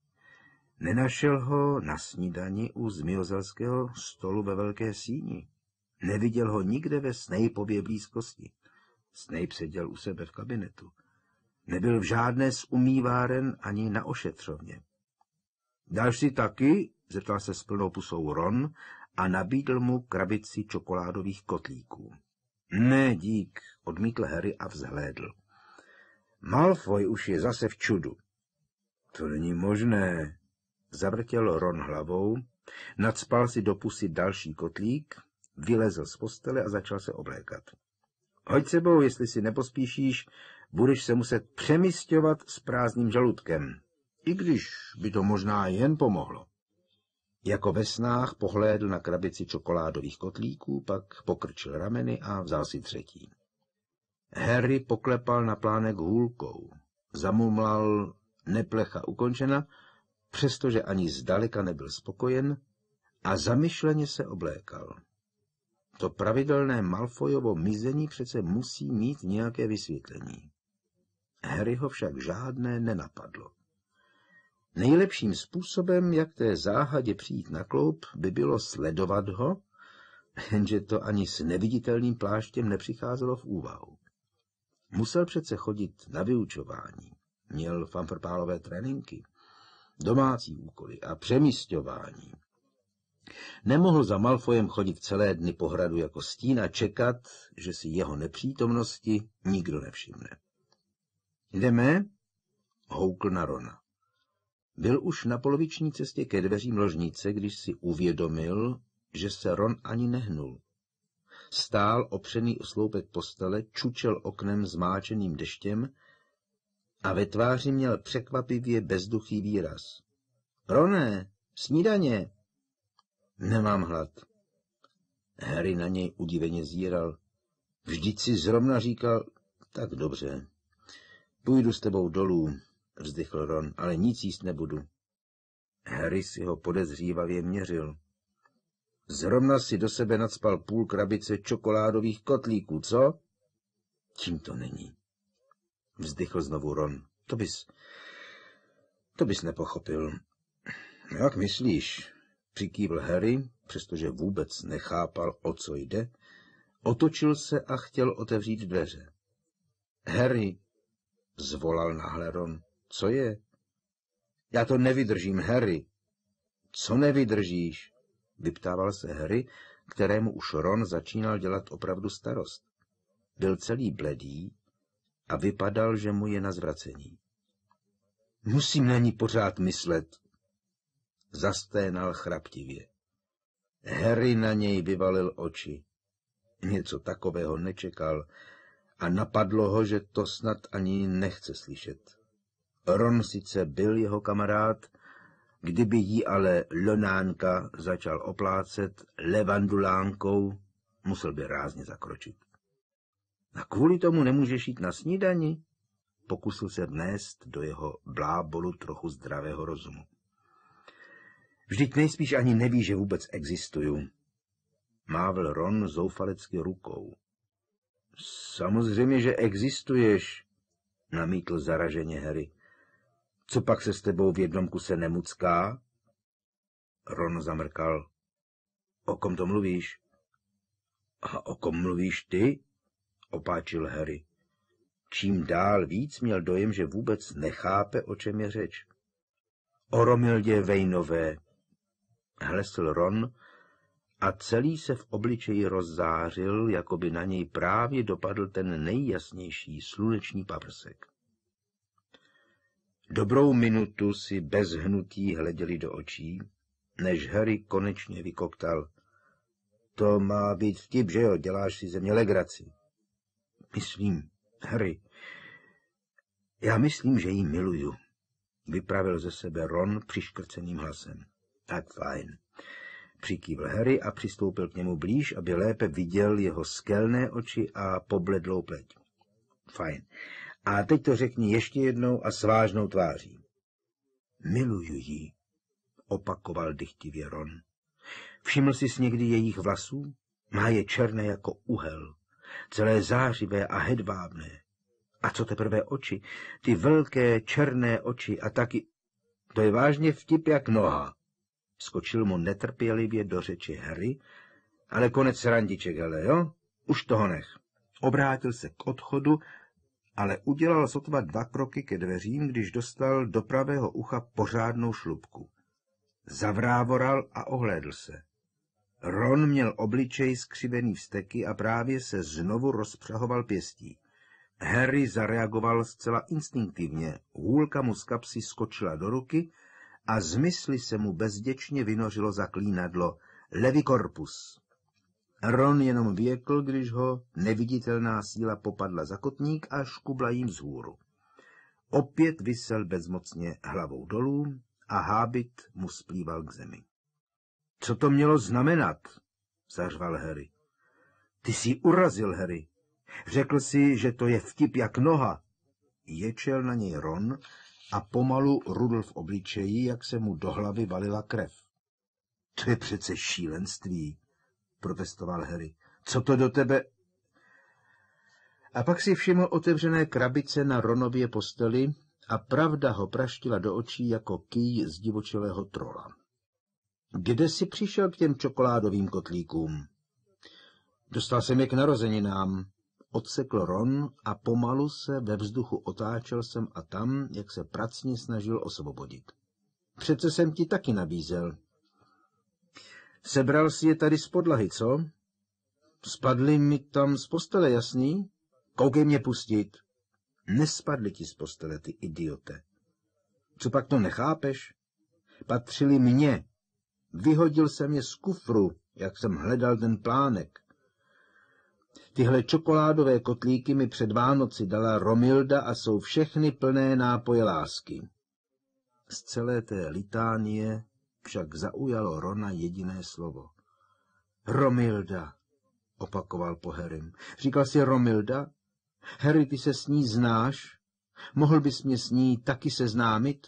Nenašel ho na snídani u zmiozelského stolu ve velké síni. Neviděl ho nikde ve Snapeově blízkosti. Snape seděl u sebe v kabinetu. Nebyl v žádné z umýváren ani na ošetřovně. Dáš si taky? Zeptal se s plnou pusou Ron a nabídl mu krabici čokoládových kotlíků. Ne, dík, odmítl Harry a vzhlédl. Malfoy už je zase v čudu. To není možné, zavrtěl Ron hlavou, nacpal si do pusy další kotlík, vylezl z postele a začal se oblékat. Hoď sebou, jestli si nepospíšíš, budeš se muset přemysťovat s prázdným žaludkem, i když by to možná jen pomohlo. Jako ve snách pohlédl na krabici čokoládových kotlíků, pak pokrčil rameny a vzal si třetí. Harry poklepal na plánek hůlkou. Zamumlal neplecha ukončena, přestože ani zdaleka nebyl spokojen, a zamyšleně se oblékal. To pravidelné Malfoyovo mizení přece musí mít nějaké vysvětlení. Harryho však žádné nenapadlo. Nejlepším způsobem, jak té záhadě přijít na kloup, by bylo sledovat ho, jenže to ani s neviditelným pláštěm nepřicházelo v úvahu. Musel přece chodit na vyučování, měl fanfrpálové tréninky, domácí úkoly a přemísťování. Nemohl za Malfoyem chodit celé dny po hradu jako stín a čekat, že si jeho nepřítomnosti nikdo nevšimne. Jdeme? Houkl na Rona. Byl už na poloviční cestě ke dveřím ložnice, když si uvědomil, že se Ron ani nehnul. Stál opřený o sloupek postele, čučel oknem zmáčeným deštěm a ve tváři měl překvapivě bezduchý výraz. Roné, snídaně! Nemám hlad. Harry na něj udiveně zíral. Vždyť si zrovna říkal, tak dobře, půjdu s tebou dolů, vzdychl Ron, ale nic jíst nebudu. Harry si ho podezřívavě měřil. Zrovna si do sebe nacpal půl krabice čokoládových kotlíků, co? Tím to není. Vzdychl znovu Ron. To bys... To bys nepochopil. Jak myslíš? Přikývl Harry, přestože vůbec nechápal, o co jde, otočil se a chtěl otevřít dveře. Harry, zvolal náhle Ron. Co je? Já to nevydržím, Harry. Co nevydržíš? Vyptával se Harry, kterému už Ron začínal dělat opravdu starost. Byl celý bledý a vypadal, že mu je na zvracení. Musím na ní pořád myslet. Zasténal chraptivě. Harry na něj vyvalil oči. Něco takového nečekal a napadlo ho, že to snad ani nechce slyšet. Ron sice byl jeho kamarád, Kdyby jí ale Lonánka začal oplácet levandulánkou, musel by rázně zakročit. A kvůli tomu nemůžeš jít na snídani? Pokusil se vnést do jeho blábolu trochu zdravého rozumu. Vždyť nejspíš ani neví, že vůbec existuju. Mávl Ron zoufalecky rukou. Samozřejmě, že existuješ, namítl zaraženě Harry. Co pak se s tebou v jednom kuse nemucká? Ron zamrkal. O kom to mluvíš? A o kom mluvíš ty? Opáčil Harry. Čím dál víc měl dojem, že vůbec nechápe, o čem je řeč. O Romildě Vejnové, hlesl Ron a celý se v obličeji rozzářil, jako by na něj právě dopadl ten nejjasnější sluneční paprsek. Dobrou minutu si bez hnutí hleděli do očí, než Harry konečně vykoktal. To má být vtip, že jo, děláš si ze mě legraci. Myslím, Harry, já myslím, že ji miluju, vypravil ze sebe Ron přiškrceným hlasem. Tak fajn. Přikývl Harry a přistoupil k němu blíž, aby lépe viděl jeho skelné oči a pobledlou pleť. Fajn. A teď to řekni ještě jednou a s vážnou tváří. Miluju ji, opakoval dychtivě Ron. Všiml jsi někdy jejich vlasů? Má je černé jako uhel, celé zářivé a hedvábné. A co teprve oči? Ty velké černé oči a taky... To je vážně vtip jak noha. Skočil mu netrpělivě do řeči Harry, ale konec srandiček, hele, jo? Už toho nech. Obrátil se k odchodu, ale udělal sotva dva kroky ke dveřím, když dostal do pravého ucha pořádnou šlupku. Zavrávoral a ohlédl se. Ron měl obličej skřivený vzteky a právě se znovu rozpřahoval pěstí. Harry zareagoval zcela instinktivně, hůlka mu z kapsy skočila do ruky a z mysli se mu bezděčně vynořilo zaklínadlo Levicorpus. Ron jenom věkl, když ho neviditelná síla popadla za kotník a škubla jim vzhůru. Opět visel bezmocně hlavou dolů a hábit mu splýval k zemi. Co to mělo znamenat? Zařval Harry. Ty jsi urazil, Harry. Řekl si, že to je vtip jak noha. Ječel na něj Ron a pomalu rudl v obličeji, jak se mu do hlavy valila krev. To je přece šílenství, protestoval Harry. Co to do tebe... A pak si všiml otevřené krabice na Ronově posteli a pravda ho praštila do očí jako kýj z divočelého trola. Kde jsi přišel k těm čokoládovým kotlíkům? Dostal jsem je k narozeninám, odsekl Ron a pomalu se ve vzduchu otáčel sem a tam, jak se pracně snažil osvobodit. Přece jsem ti taky nabízel. Sebral si je tady z podlahy, co? Spadly mi tam z postele, jasný? Koukej mě pustit. Nespadly ti z postele, ty idiote. Co pak to nechápeš? Patřili mně. Vyhodil jsem je z kufru, jak jsem hledal ten plánek. Tyhle čokoládové kotlíky mi před Vánoci dala Romilda a jsou všechny plné nápoje lásky. Z celé té litánie však zaujalo Rona jediné slovo. Romilda, opakoval po Harrym. Říkal jsi Romilda? Harry, ty se s ní znáš? Mohl bys mě s ní taky seznámit?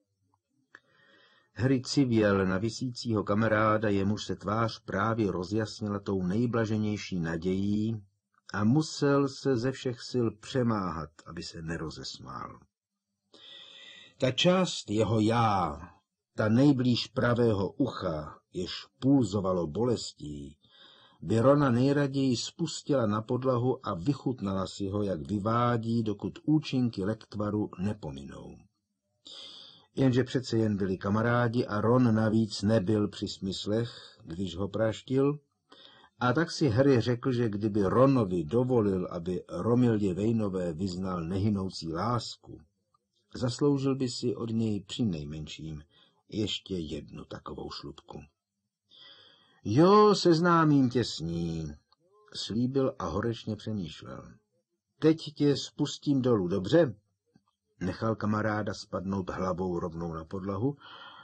Harry civěl na visícího kamaráda, jemuž se tvář právě rozjasnila tou nejblaženější nadějí a musel se ze všech sil přemáhat, aby se nerozesmál. Ta část jeho já, ta nejblíž pravého ucha, jež pulzovalo bolestí, by Rona nejraději spustila na podlahu a vychutnala si ho, jak vyvádí, dokud účinky lektvaru nepominou. Jenže přece jen byli kamarádi a Ron navíc nebyl při smyslech, když ho praštil, a tak si Harry řekl, že kdyby Ronovi dovolil, aby Romildě Vejnové vyznal nehynoucí lásku, zasloužil by si od něj přinejmenším ještě jednu takovou šlupku. Jo, seznámím tě s ní, slíbil a horečně přemýšlel. Teď tě spustím dolů, dobře? Nechal kamaráda spadnout hlavou rovnou na podlahu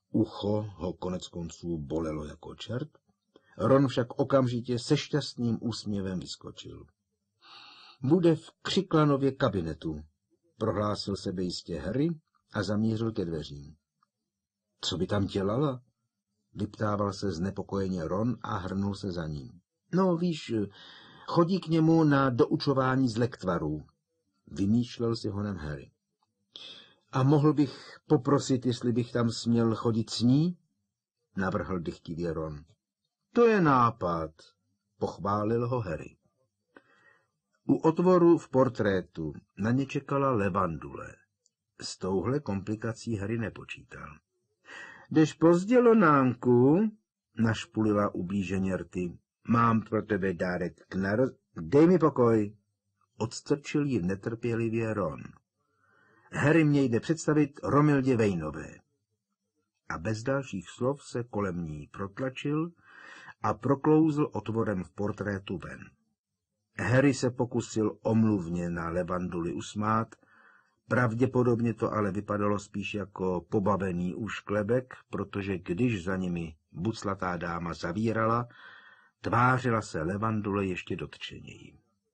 Ucho ho konec konců bolelo jako čert. Ron však okamžitě se šťastným úsměvem vyskočil. Bude v Křiklanově kabinetu, prohlásil sebejistě Harry a zamířil ke dveřím. Co by tam dělala? Vyptával se znepokojeně Ron a hrnul se za ním. No, víš, chodí k němu na doučování z lektvarů, vymýšlel si honem Harry. A mohl bych poprosit, jestli bych tam směl chodit s ní? Navrhl dychtivě Ron. To je nápad, pochválil ho Harry. U otvoru v portrétu na ně čekala Levandule. S touhle komplikací Harry nepočítal. Jdeš pozdě, Lonánku, našpulila ublíženě rty. Mám pro tebe dárek k naroz... Dej mi pokoj, odstrčil ji netrpělivě Ron. Harry mě jde představit Romildě Vejnové. A bez dalších slov se kolem ní protlačil a proklouzl otvorem v portrétu ven. Harry se pokusil omluvně na Levanduli usmát, pravděpodobně to ale vypadalo spíš jako pobavený úšklebek, protože když za nimi buclatá dáma zavírala, tvářila se Levandule ještě dotčeněji.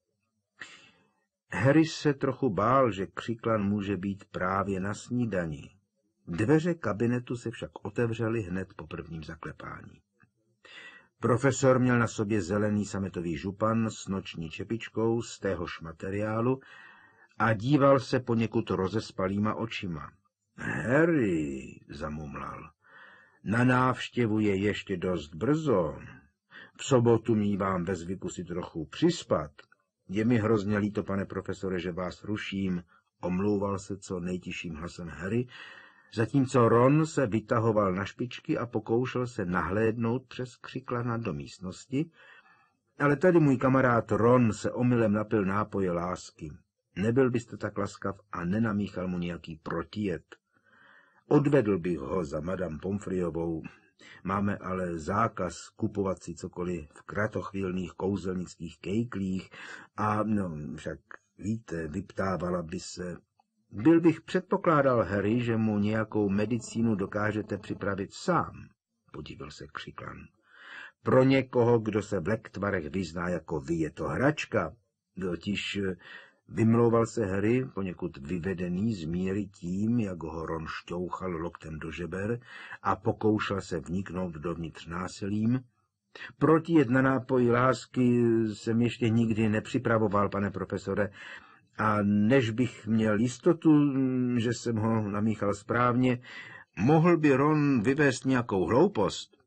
Harry se trochu bál, že Křiklan může být právě na snídani. Dveře kabinetu se však otevřely hned po prvním zaklepání. Profesor měl na sobě zelený sametový župan s noční čepičkou z téhož materiálu a díval se poněkud rozespalýma očima. Harry, zamumlal, na návštěvu je ještě dost brzo. V sobotu mívám ve zvyku si trochu přispat. Je mi hrozně líto, pane profesore, že vás ruším, omlouval se co nejtišším hlasem Harry, zatímco Ron se vytahoval na špičky a pokoušel se nahlédnout přes Křiklana do místnosti, ale tady můj kamarád Ron se omylem napil nápoje lásky. Nebyl byste tak laskav a nenamíchal mu nějaký protijed. Odvedl bych ho za madam Pomfreyovou. Máme ale zákaz kupovat si cokoliv v kratochvílných kouzelnických kejklích a, no, však víte, vyptávala by se... Byl bych předpokládal, Harry, že mu nějakou medicínu dokážete připravit sám, podíval se Křiklan. Pro někoho, kdo se v lektvarech vyzná jako vy, je to hračka. Totiž vymlouval se Harry, poněkud vyvedený z míry tím, jak ho Ron šťouchal loktem do žeber a pokoušel se vniknout dovnitř násilím. Proti jedna nápoj lásky jsem ještě nikdy nepřipravoval, pane profesore, a než bych měl jistotu, že jsem ho namíchal správně, mohl by Ron vyvést nějakou hloupost.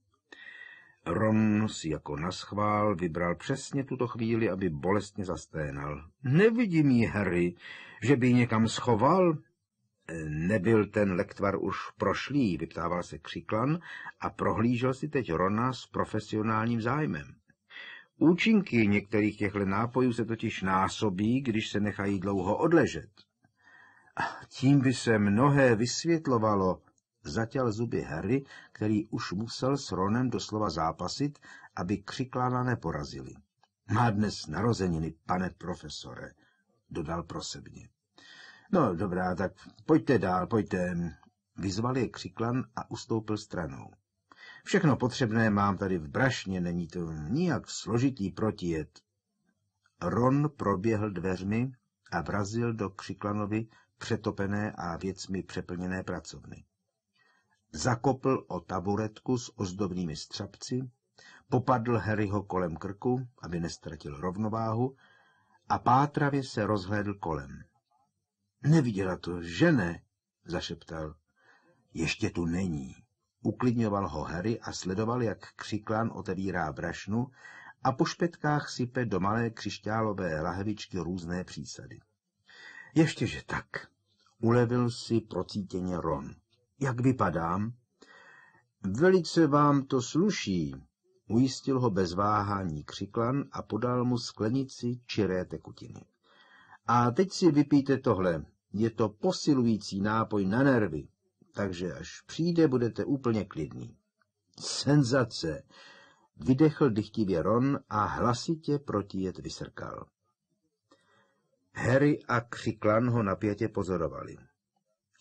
Ron si jako naschvál vybral přesně tuto chvíli, aby bolestně zasténal. Nevidím jí, Harry, že by ji někam schoval. Nebyl ten lektvar už prošlý, vyptával se Křiklan a prohlížel si teď Rona s profesionálním zájmem. Účinky některých těchto nápojů se totiž násobí, když se nechají dlouho odležet. Tím by se mnohé vysvětlovalo, zatěl zuby Harry, který už musel s Ronem doslova zápasit, aby Křiklana neporazili. Má dnes narozeniny, pane profesore, dodal prosebně. No, dobrá, tak pojďte dál, pojďte, vyzval je Křiklan a ustoupil stranou. Všechno potřebné mám tady v brašně, není to nijak složitý protijed. Ron proběhl dveřmi a vrazil do Křiklanovy přetopené a věcmi přeplněné pracovny. Zakopl o taburetku s ozdobnými střapci, popadl Harryho kolem krku, aby nestratil rovnováhu, a pátravě se rozhlédl kolem. Neviděla to, že ne, zašeptal. Ještě tu není. Uklidňoval ho Harry a sledoval, jak Křiklan otevírá brašnu a po špetkách sype do malé křišťálové lahvičky různé přísady. Ještěže tak, ulevil si procítěně Ron. Jak vypadám? Velice vám to sluší, ujistil ho bez váhání Křiklan a podal mu sklenici čiré tekutiny. A teď si vypijte tohle, je to posilující nápoj na nervy, takže až přijde, budete úplně klidný. Senzace, vydechl dychtivě Ron a hlasitě protijed vysrkal. Harry a Křiklan ho napětě pozorovali.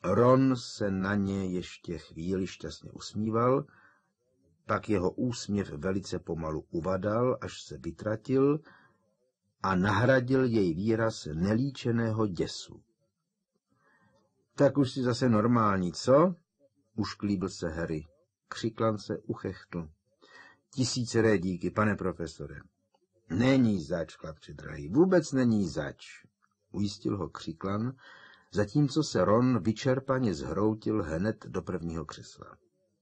Ron se na ně ještě chvíli šťastně usmíval, pak jeho úsměv velice pomalu uvadal, až se vytratil a nahradil jej výraz nelíčeného děsu. Tak už si zase normální, co? Ušklíbil se Harry. Křiklan se uchechtl. Tisíceré díky, pane profesore. Není zač, chlapče drahý, vůbec není zač, ujistil ho Křiklan, zatímco se Ron vyčerpaně zhroutil hned do prvního křesla.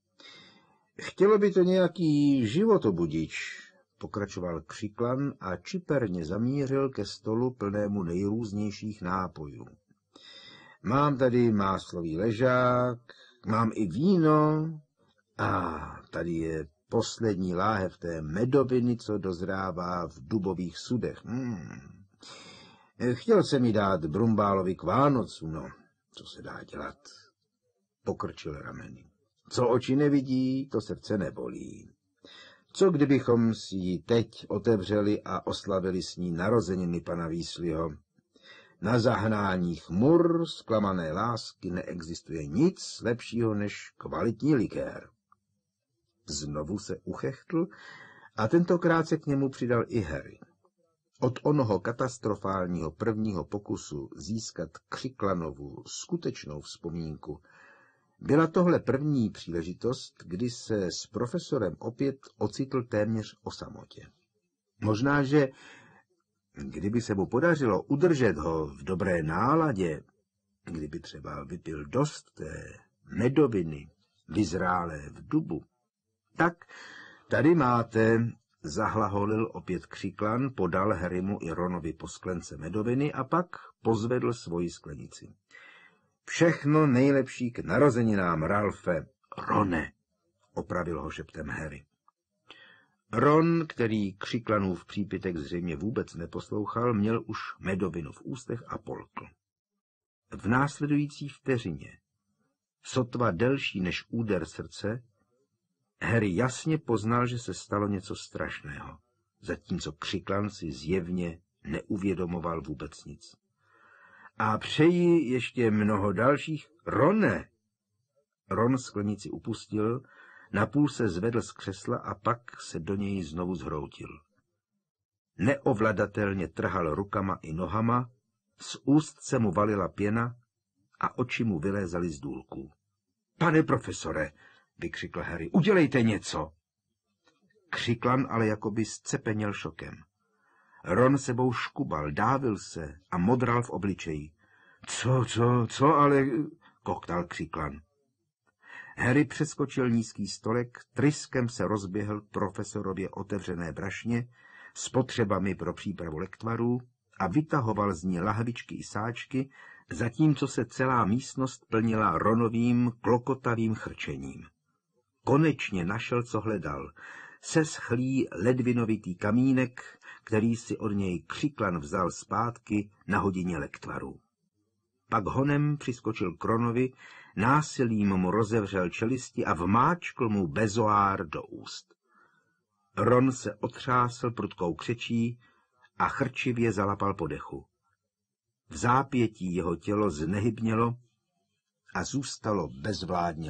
Chtělo by to nějaký životobudič, pokračoval Křiklan a čiperně zamířil ke stolu plnému nejrůznějších nápojů. Mám tady máslový ležák, mám i víno a tady je poslední láhev té medoviny, co dozrává v dubových sudech. Hmm. Chtěl jsem mi dát Brumbálovi k Vánocu, no, co se dá dělat, pokrčil rameny. Co oči nevidí, to srdce nebolí. Co kdybychom si ji teď otevřeli a oslavili s ní narozeniny pana Weasleyho? Na zahnání chmur zklamané lásky neexistuje nic lepšího než kvalitní likér. Znovu se uchechtl a tentokrát se k němu přidal i Harry. Od onoho katastrofálního prvního pokusu získat Křiklanovu skutečnou vzpomínku byla tohle první příležitost, kdy se s profesorem opět ocitl téměř o samotě. Možná, že kdyby se mu podařilo udržet ho v dobré náladě, kdyby třeba vypil dost té medoviny vyzrálé v dubu, tak tady máte, zahlaholil opět Křiklan, podal Harrymu i Ronovi po sklence medoviny a pak pozvedl svoji sklenici. Všechno nejlepší k narozeninám, Ralfe. Rone, opravil ho šeptem Harry. Ron, který Křiklanův přípitek zřejmě vůbec neposlouchal, měl už medovinu v ústech a polkl. V následující vteřině, sotva delší než úder srdce, Harry jasně poznal, že se stalo něco strašného, zatímco Křiklan si zjevně neuvědomoval vůbec nic. A přeji ještě mnoho dalších. Rone! Ron sklenici upustil, napůl se zvedl z křesla a pak se do něj znovu zhroutil. Neovladatelně trhal rukama i nohama, z úst se mu valila pěna a oči mu vylézaly z důlků. Pane profesore, vykřikl Harry, udělejte něco! Křiklan ale jakoby zcepeněl šokem. Ron sebou škubal, dávil se a modral v obličeji. Co, co, co, ale... koktal Křiklan. Harry přeskočil nízký stolek, tryskem se rozběhl k profesorově otevřené brašně s potřebami pro přípravu lektvarů a vytahoval z ní lahvičky i sáčky, zatímco se celá místnost plnila Ronovým klokotavým chrčením. Konečně našel, co hledal. Seschlý ledvinovitý kamínek, který si od něj Křiklan vzal zpátky na hodině lektvaru. Pak honem přiskočil k Ronovi, násilím mu rozevřel čelisti a vmáčkl mu bezoár do úst. Ron se otřásl prudkou křečí a chrčivě zalapal po dechu. V zápětí jeho tělo znehybnělo a zůstalo bezvládně